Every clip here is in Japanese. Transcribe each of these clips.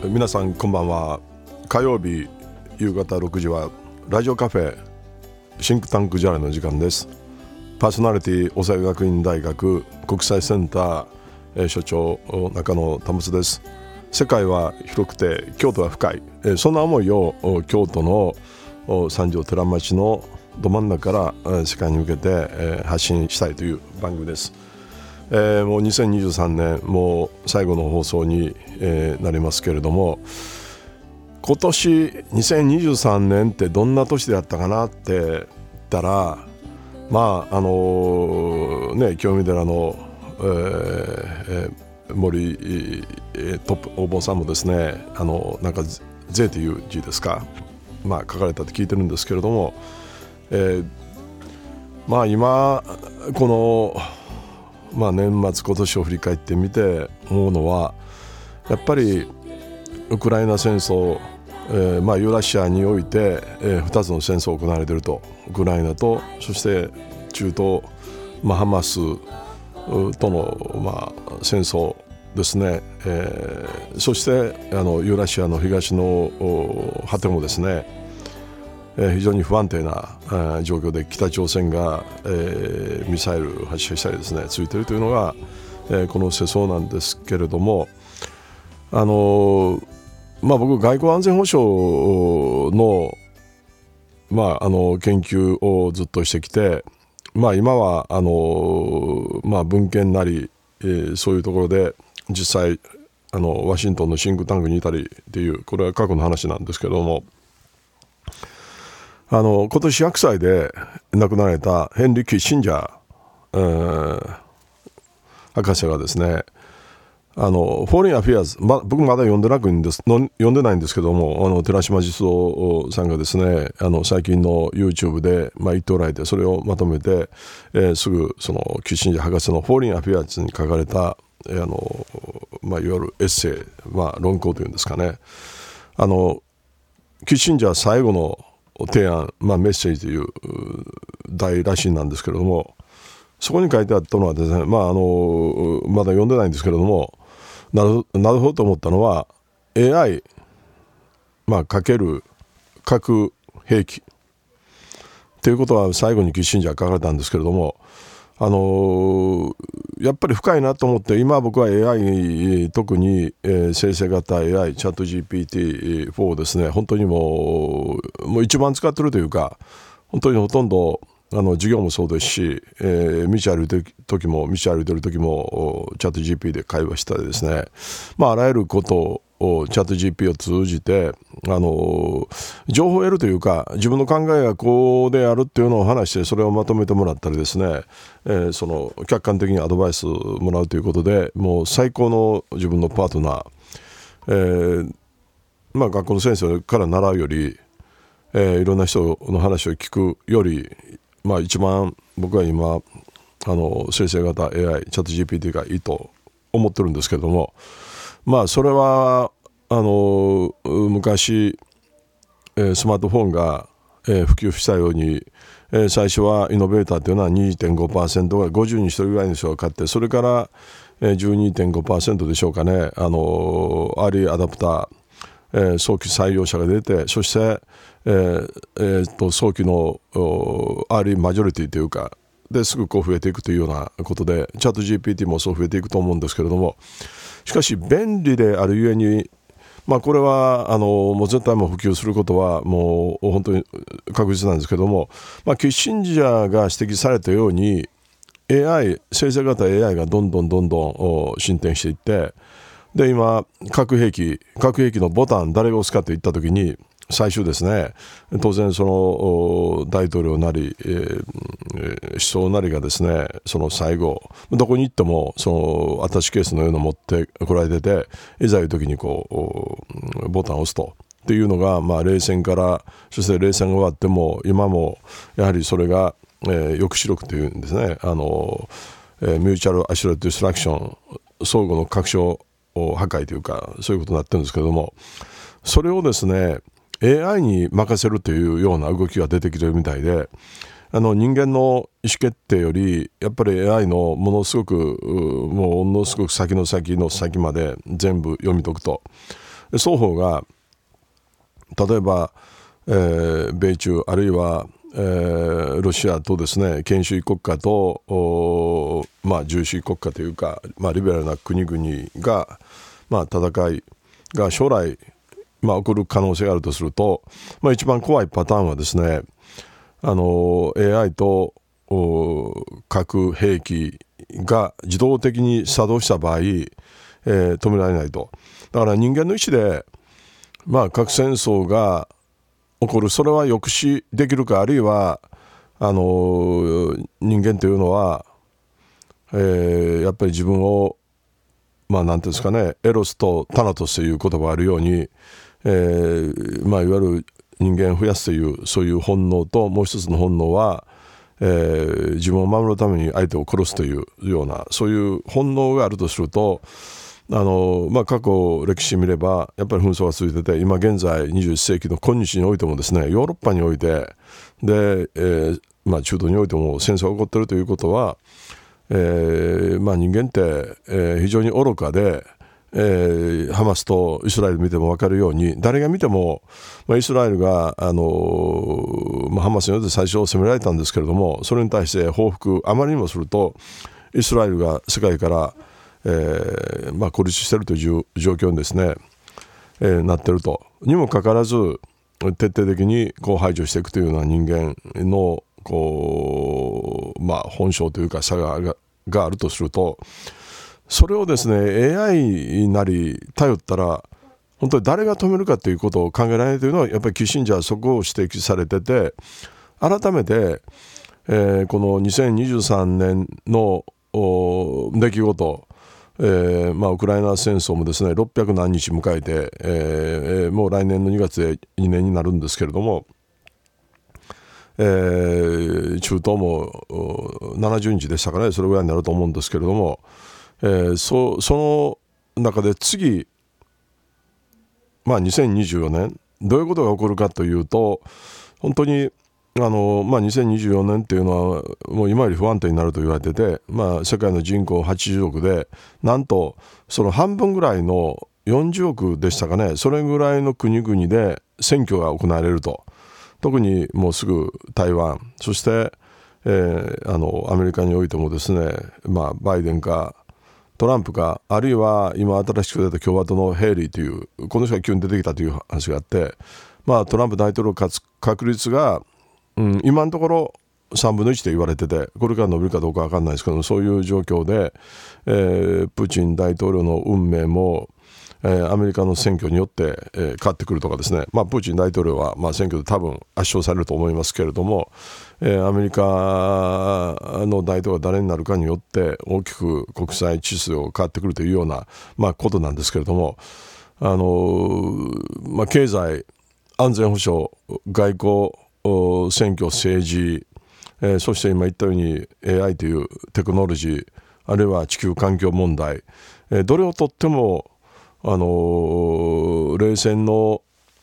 皆さんこんばんは。火曜日夕方6時はラジオカフェシンクタンクジャレの時間です。パーソナリティ大阪学院大学国際センター、所長中野保です。世界は広くて京都は深い、そんな思いを京都の三条寺町のど真ん中から世界に向けて発信したいという番組です。もう2023年もう最後の放送になりますけれども、今年2023年ってどんな年であったかなって言ったら、清見寺の、森、トップお坊さんもですね、なんか税という字ですか、書かれたって聞いてるんですけれども、今この年末今年を振り返ってみて思うのは、やっぱりウクライナ戦争、ユーラシアにおいて、2つの戦争が行われていると。ウクライナとそして中東、ハマスとの、戦争ですね、そしてユーラシアの東の果てもですね、非常に不安定な状況で北朝鮮が、ミサイル発射したりですねついているというのが、この世相なんですけれども、僕外交安全保障の、研究をずっとしてきて、今は文献なり、そういうところで実際ワシントンのシンクタンクにいたりっていう、これは過去の話なんですけども、今年100歳で亡くなられたヘンリー・キッシンジャー、博士がですね、フォーリン・アフェアーズ、僕まだ読んでないんですけども、寺島実夫さんがですね、最近の YouTube で、言っておられて、それをまとめて、すぐそのキッシンジャー博士のフォーリン・アフェアーズに書かれた、いわゆるエッセイ、論考というんですかね、キッシンジャー最後の提案、メッセージという題らしいなんですけれども、そこに書いてあったのはですね、まだ読んでないんですけれども、なるほどと思ったのは AI、かける核兵器ということは最後にキッシンジャー書かれたんですけれども、やっぱり深いなと思って、今僕は AI、特に、生成型 AI チャット GPT4 をですね、本当にもう一番使ってるというか、本当にほとんど授業もそうですし、道歩いてる時もチャット GP で会話したりですね、あらゆることをチャット GP を通じて情報を得るというか、自分の考えがこうであるっていうのを話して、それをまとめてもらったりですね、その客観的にアドバイスもらうということで、もう最高の自分のパートナー、学校の先生から習うより、いろんな人の話を聞くより、一番僕は今生成型 AI チャット GPT がいいと思ってるんですけれども、それは昔、スマートフォンが、普及したように、最初はイノベーターというのは 2.5% が50人1人ぐらいの人が買って、それから、12.5% でしょうかね、アーリーアダプター、早期採用者が出て、そして、早期のアーリーマジョリティというかですぐ増えていくというようなことで、チャット GPT もそう増えていくと思うんですけれども、しかし便利であるゆえに、これはもう絶対も普及することはもう本当に確実なんですけども、キッシンジャーが指摘されたように AI 生成型 AI がどんどん進展していって、で今核兵器のボタン誰が押すかといったときに、最終ですね、当然その大統領なり、首相なりがですね、その最後どこに行ってもそのアタッシュケースのようなの持ってこられてて、いざいう時にボタンを押すとっていうのが、冷戦から、そして冷戦が終わっても今もやはりそれが、抑止力というんですね、ミューチャルアシュラルディストラクション、相互の確証破壊というか、そういうことになってるんですけども、それをですねAI に任せるというような動きが出てきているみたいで、人間の意思決定よりやっぱり AI のものすごく先の先まで全部読み解くと。 双方が例えば、米中あるいは、ロシアとですね、権威主義国家と自由主義国家というか、リベラルな国々が、戦いが将来、起こる可能性があるとすると、一番怖いパターンはですね、AI と核兵器が自動的に作動した場合、止められないと。だから人間の意思で、核戦争が起こる、それは抑止できるか、あるいは人間というのは、やっぱり自分をなんていうんですかね、エロスとタナトスという言葉があるように、いわゆる人間を増やすというそういう本能と、もう一つの本能は、自分を守るために相手を殺すというようなそういう本能があるとすると、過去歴史見ればやっぱり紛争が続いてて、今現在21世紀の今日においてもですね、ヨーロッパにおいてで、中東においても戦争が起こっているということは、人間って、非常に愚かで、ハマスとイスラエル見ても分かるように、誰が見ても、イスラエルがハマスによって最初攻められたんですけれども、それに対して報復あまりにもするとイスラエルが世界から、孤立しているという状況にですね、なっていると。にもかかわらず徹底的に排除していくというような人間の本性というか差があるとすると、それをですね AI なり頼ったら本当に誰が止めるかということを考えられないというのは、やっぱりキッシンジャーはそこを指摘されてて、改めて、この2023年の出来事、ウクライナ戦争もですね600何日迎えて、もう来年の2月で2年になるんですけれども、中東も70日でしたかね、それぐらいになると思うんですけれども、その中で次、2024年どういうことが起こるかというと、本当に2024年っていうのはもう今より不安定になると言われてて、世界の人口80億でなんとその半分ぐらいの40億でしたかね、それぐらいの国々で選挙が行われると。特にもうすぐ台湾、そして、アメリカにおいてもですね、バイデンかトランプか、あるいは今新しく出た共和党のヘイリーというこの人が急に出てきたという話があって、トランプ大統領勝つ確率が、今のところ3分の1で言われてて、これから伸びるかどうか分かんないですけど、そういう状況で、プーチン大統領の運命も、アメリカの選挙によって、変わってくるとかですね、プーチン大統領は、選挙で多分圧勝されると思いますけれども、アメリカの大統領が誰になるかによって大きく国際秩序が変わってくるというような、ことなんですけれども、経済、安全保障、外交、選挙、政治、そして今言ったように AI というテクノロジー、あるいは地球環境問題、どれをとっても冷戦の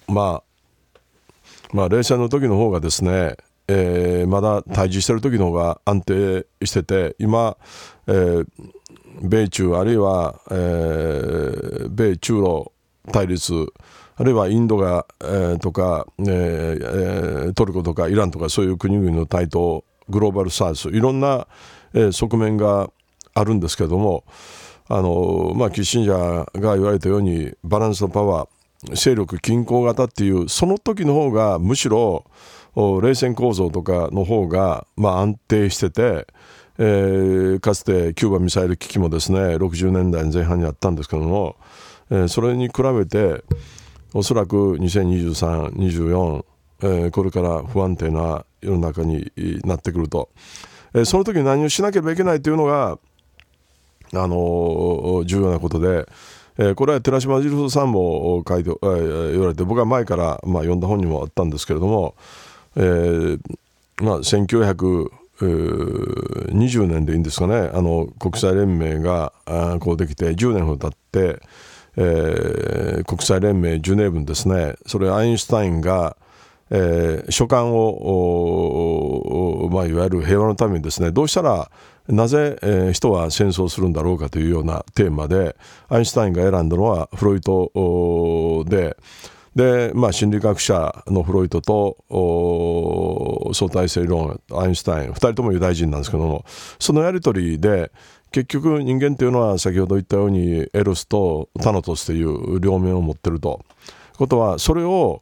冷戦の時の方がですね、まだ対峙している時の方が安定してて、今、米中あるいは、米中ロ対立、あるいはインドが、とか、トルコとかイランとかそういう国々の台頭、グローバルサウス、いろんな、側面があるんですけれども、キッシンジャーが言われたようにバランスのパワー、勢力均衡型っていうその時の方がむしろ冷戦構造とかの方が安定してて、かつてキューバミサイル危機もですね60年代前半にあったんですけども、それに比べておそらく2023、24、これから不安定な世の中になってくると、その時に何をしなければいけないというのが重要なことで、これは寺島ジルソさんも書いて、言われて、僕は前から、読んだ本にもあったんですけれども、1920年でいいんですかね、国際連盟がこうできて10年ほど経って、国際連盟ジュネーブにですね、それアインシュタインが、書簡を、いわゆる平和のためにですね、どうしたら、 なぜ、人は戦争するんだろうかというようなテーマで、アインシュタインが選んだのはフロイトで、心理学者のフロイトと相対性理論アインシュタイン2人ともユダヤ人なんですけども、そのやり取りで結局人間というのは先ほど言ったようにエロスとタノトスという両面を持っているということは、それを、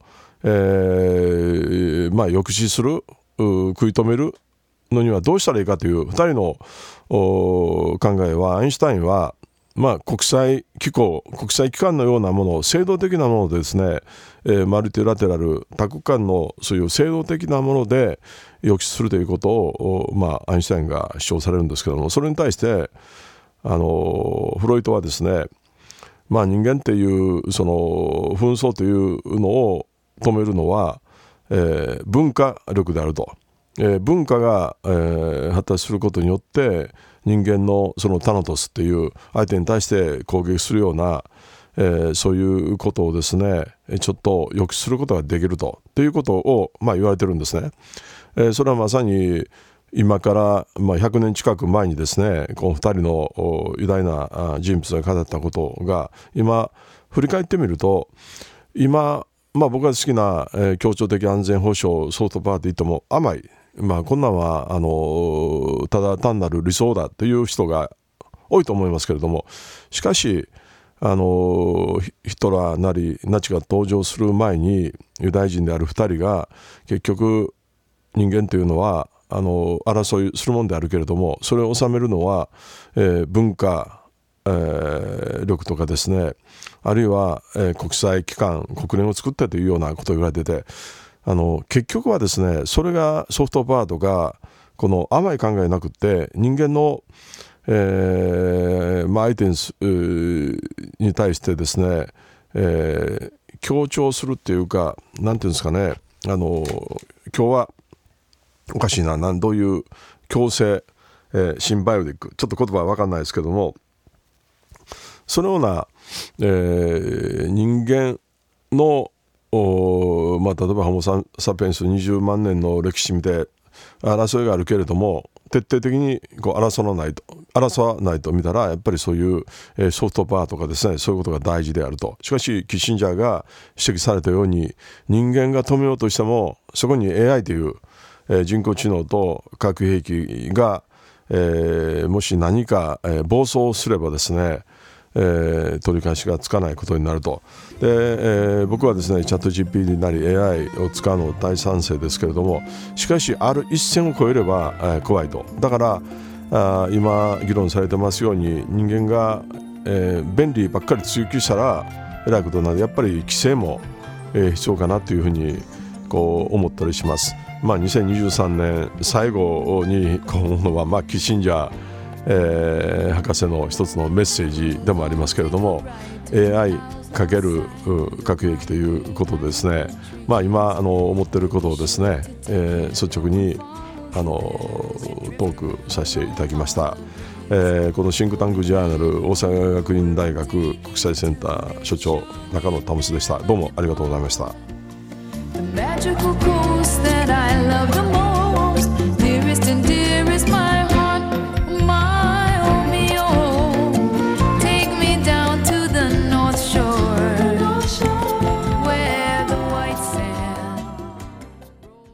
抑止する、食い止めるのにはどうしたらいいかという2人の考えは、アインシュタインは国際機構、国際機関のようなもの、制度的なものでですね、マルティラテラル多国間のそういう制度的なもので抑止するということを、アインシュタインが主張されるんですけども、それに対してフロイトはですね、人間っていうその紛争というのを止めるのは、文化力であると。文化が、発達することによって人間のそのタノトスっていう相手に対して攻撃するような、そういうことをですねちょっと抑止することができるということを、言われてるんですね。それはまさに今から、100年近く前にですね、この2人の偉大な人物が語ったことが今振り返ってみると、今、僕が好きな、協調的安全保障ソフトパワーといっても甘い、こんなんはただ単なる理想だという人が多いと思いますけれども、しかしヒトラーなりナチが登場する前にユダヤ人である2人が結局人間というのは争いするものであるけれども、それを収めるのは、文化、力とかですね、あるいは、国際機関国連を作ってというようなことを言われてて、結局はですね、それがソフトパワーとかこの甘い考えなくって人間の、相手に対してですね、強調するっていうか、なんていうんですかね、今日はおかしいな、どういう共生、シンバイオティック、ちょっと言葉は分かんないですけども、そのような、人間の例えばホモ・サピエンス20万年の歴史見て争いがあるけれども、徹底的に争わないと見たら、やっぱりそういう、ソフトパワーとかですね、そういうことが大事であると。しかしキッシンジャーが指摘されたように、人間が止めようとしてもそこに AI という、人工知能と核兵器が、もし何か、暴走すればですね、取り返しがつかないことになると。で、僕はですねチャット GPT なり AI を使うの大賛成ですけれども、しかしある一線を越えれば、怖いと。だから今議論されてますように、人間が、便利ばっかり追求したらえらいことになる。やっぱり規制も、必要かなというふうに思ったりします。2023年最後にこのものは、キッシンジャー博士の一つのメッセージでもありますけれども、 AI かける核兵器ということでですね、今思っていることをですね、率直にトークさせていただきました。このシンクタンクジャーナル大阪学院大学国際センター所長中野保でした。どうもありがとうございました。 The magical coast that I love the most, dearest and dearest my